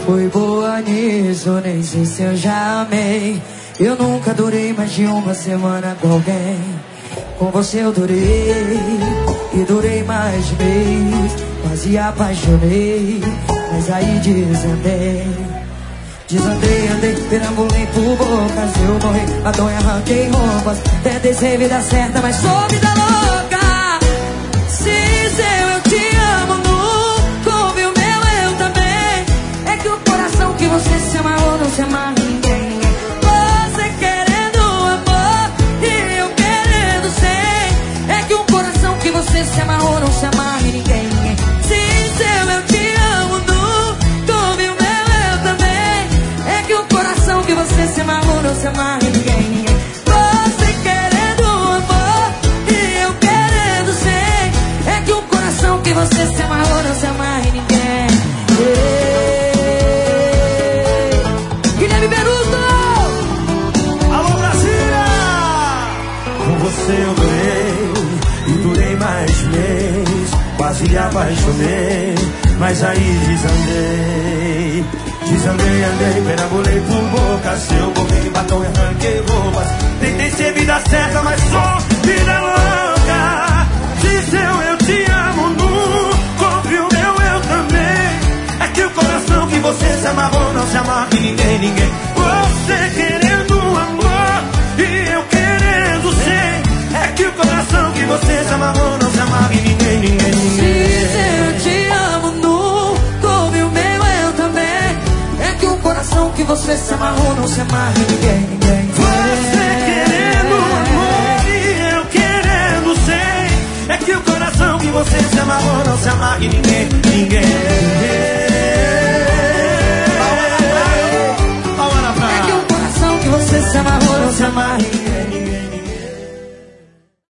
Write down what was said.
Foi boa nisso, nem sei se eu já amei. Eu nunca durei mais de uma semana com alguém. Com você eu durei, e durei mais de mês. Quase apaixonei, mas aí desandei. Desandei, andei, perambulei por bocas. Eu morri, madonha, arranquei roupas. Tentei ser vida certa, mas sou vida louca. Sincero, eu te amo, nunca ouvi o meu eu também. É que o coração que você se amarrou não se amarra em ninguém. Você querendo amor e eu querendo ser. É que o coração que você se amarrou não se amarra em ninguém. Sincero, eu te amo, nunca ouvi o meu eu também. É que o coração que você se amarrou não se amarra em ninguém. Você querendo amor e eu querendo ser. É que o coração que você se amarrou não se amarra em ninguém. Guilherme Beruto! Alô, Brasília! Com você eu durei, e durei mais mês. Quase apaixonei, mas aí desandei. Desandei, andei, perambulei por boca. Seu borrei, batom e arranquei roupas. Tentei ser vida certa, mas sou vida louca. Dizeu eu te amo, nunca ouvi o meu eu também. É que o coração que você se amarrou não se amarra em ninguém, ninguém. Você querendo amor e eu querendo ser. É que o coração que você se amarrou não se amarra em ninguém, ninguém, ninguém. Dizeu eu te amo, nunca ouvi o meu eu também. É que o coração que você se amarrou não se amarra em ninguém, ninguém. Você querendo amor e eu querendo ser. É que o coração que você se amarrou não se amarra em ninguém, ninguém. É que o coração que você se amarrou não se amarra em